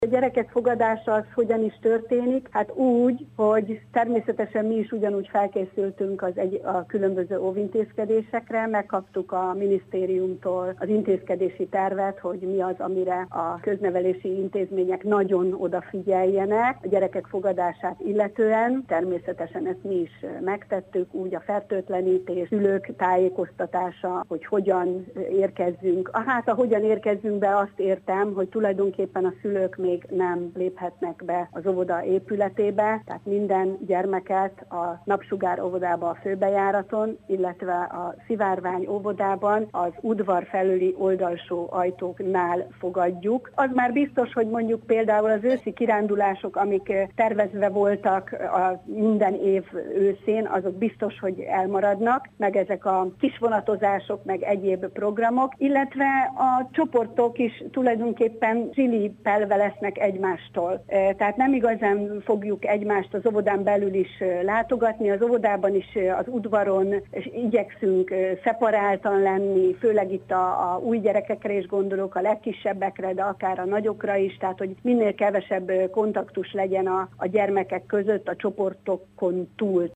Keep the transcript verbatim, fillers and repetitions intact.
A gyerekek fogadása az hogyan is történik? Hát úgy, hogy természetesen mi is ugyanúgy felkészültünk az egy, a különböző óvintézkedésekre, megkaptuk a minisztériumtól az intézkedési tervet, hogy mi az, amire a köznevelési intézmények nagyon odafigyeljenek a gyerekek fogadását illetően. Természetesen ezt mi is megtettük, úgy a fertőtlenítés, szülők tájékoztatása, hogy hogyan érkezzünk. Hát a hogyan érkezzünk be, azt értem, hogy tulajdonképpen a szülők még nem léphetnek be az óvoda épületébe, tehát minden gyermeket a Napsugár óvodába a főbejáraton, illetve a Szivárvány óvodában az udvar felüli oldalsó ajtóknál fogadjuk. Az már biztos, hogy mondjuk például az őszi kirándulások, amik tervezve voltak a minden év őszén, azok biztos, hogy elmaradnak, meg ezek a kisvonatozások, meg egyéb programok, illetve a csoportok is tulajdonképpen zsilipelve lesznek egymástól. Tehát nem igazán fogjuk egymást az óvodán belül is látogatni, az óvodában is az udvaron igyekszünk szeparáltan lenni, főleg itt a, a új gyerekekre is gondolok, a legkisebbekre, de akár a nagyokra is, tehát hogy minél kevesebb kontaktus legyen a, a gyermekek között a csoportokon túl.